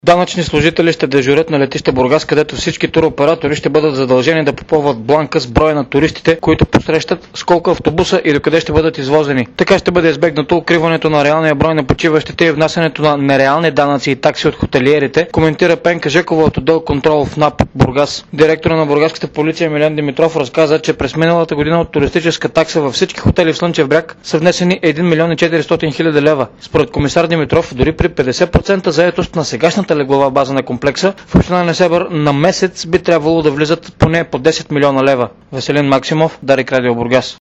Данъчни служители ще дежурят на летище Бургас, където всички туроператори ще бъдат задължени да попълват бланка с броя на туристите, които посрещат, с колко автобуса и докъде ще бъдат извозени. Така ще бъде избегнато укриването на реалния брой на почиващите и внасянето на нереални данъци и такси от хотелиерите, коментира Пенка Жекова от отдел контрол в НАП Бургас. Директора на бургаската полиция Милен Димитров разказа, че през миналата година от туристическа такса във всички хотели в Слънчев бряг са внесени 1 милион и 400 хиляди лева. Според комисар Димитров, дори при 50% заетост на сегашната леглова база на комплекса, в община Несебър на месец би трябвало да влизат поне по 10 милиона лева. Веселин Максимов, Дарик Радио Бургас.